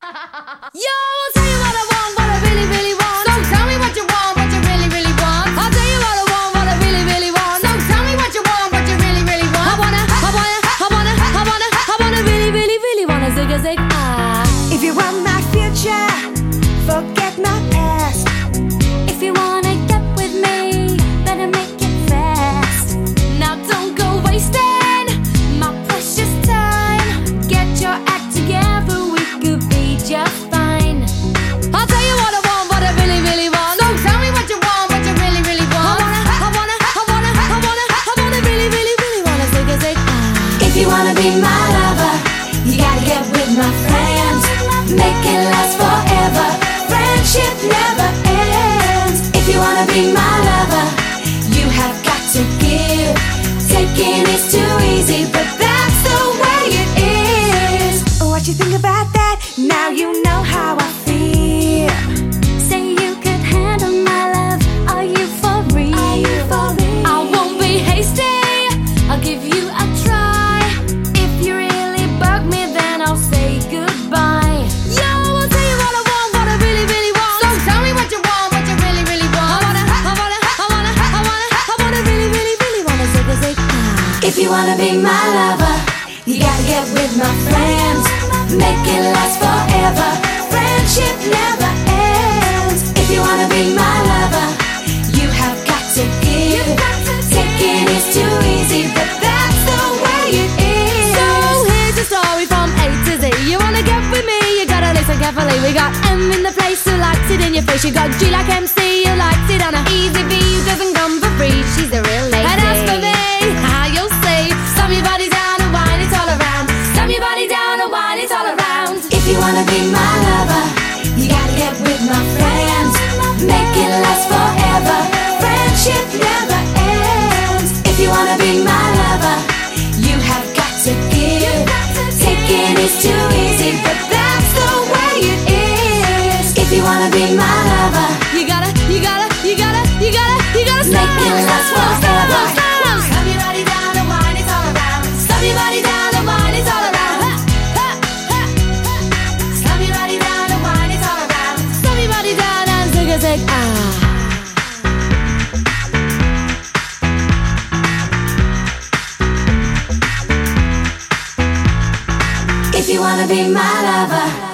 Yo, I'll tell you what I want, what I really, really want. So tell me what you want, what you really, really want. I'll tell you what I want, what I really, really want. So tell me what you want, what you really, really want. I wanna really, really, really wanna zig a zig ah. If you want my future, forget my past. If you wanna get with me, better make it fast. Now don't go wasting my precious time. Get your act together, we could be just fine. I'll tell you what I want, what I really, really want. So tell me what you want, what you really, really want. I wanna really, really, really wanna zig a zig ah. If you wanna be my lover, you gotta get with my friends. Make it last forever. Friendship never ends. If you wanna be my lover, you have got to give. Taking is too easy, but that's the way it is. What you think about that? Now you know how I feel. Say you could handle my love. Are you for real? I won't be hasty. I'll give you a try. If you really bug me, then I'll say goodbye. Yo, I'll tell you what I want, what I really, really want. So tell me what you want, what you really, really want. I wanna really, really, really wanna zig a zig ah. If you wanna be my lover, you gotta get with my friends. Make it last forever. Friendship never ends. If you wanna be my lover, you have got to give. Taking is too easy, but that's the way it is. So here's your story from A to Z. You wanna get with me, you gotta listen carefully. We got M in the place who likes it in your face. You got G like MC who likes it on a easy V who doesn't come for free. She's a real lady. And as for me, how you'll see, slam your body down and whine it all around. Slam your body down and whine it all around. If you wanna be my lover, you gotta get with my friends. Make it last forever. Friendship never ends. If you wanna be my lover, you have got to give. Taking is too easy, but that's the way it is. If you wanna be my lover, You gotta make it last forever. Slam your body down and whine it all around. Slam your body down and whine it all around. Slam your body down and whine it all around. Slam your body down and zig a zig ah. If you wanna be my lover,